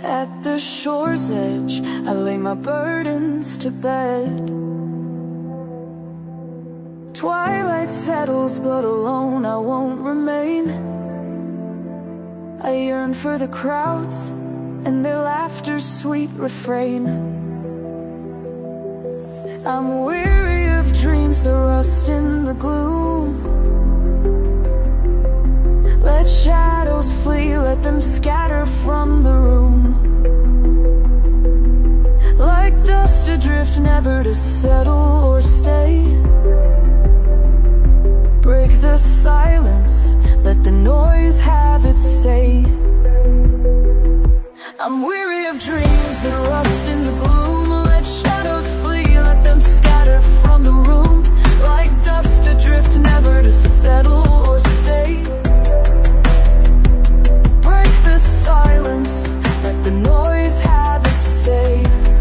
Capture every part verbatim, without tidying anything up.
At the shore's edge, I lay my burdens to bed. Twilight settles, but alone I won't remain. I yearn for the crowds and their laughter's sweet refrain. I'm weary of dreams that rust in the gloom. Let shadows flee, let them scatter from the room. Like dust adrift, never to settle or stay. Break the silence, let the noise have its say. I'm weary of dreams that rust in the gloom. Let shadows flee, let them scatter from the room. Like dust adrift, never to settle or stay. Break the silence, let the noise have its say.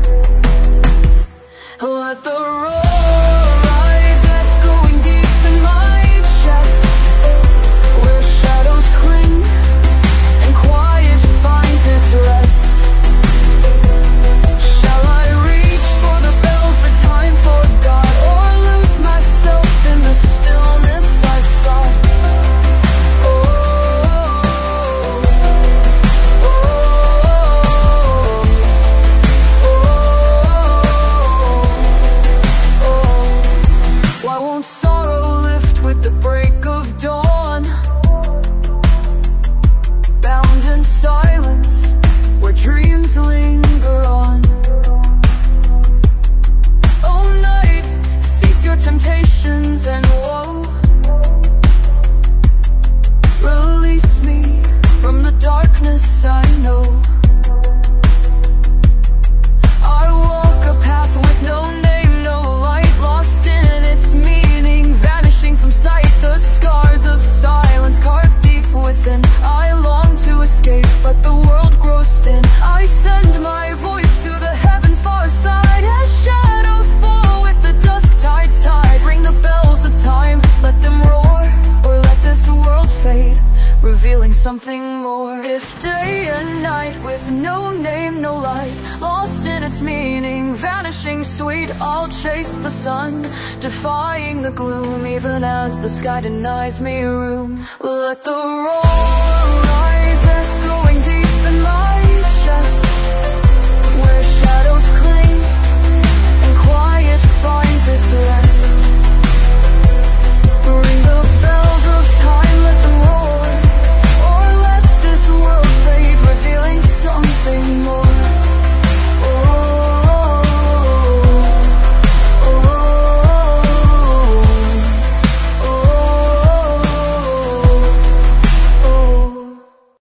Let the roar rise, echoing deep in my chest, where shadows cling and quiet finds its rest. Shall I reach for the bells that time forgot, or lose myself in the stillness I've sought? Oh, oh, oh, oh. Why won't sorrow lift with the break of dawn? Bound in silence, where dreams linger on. Oh night, cease your temptations and woe. Release me from the darkness I know. I walk a path with no name, no light, lost in its meaning, vanishing from sight. The scars of silence carved deep within. I long to escape, but the world grows thin. I send my voice to the heavens far side, as shadows fall with the dusk tide's tide. Ring the bells of time, let them roar, or let this world fade, revealing something more. If day and night with no name, no light, lost in its meaning, vanishing sweet, I'll chase the sun, defying the gloom, even as the sky denies me room. Let the roar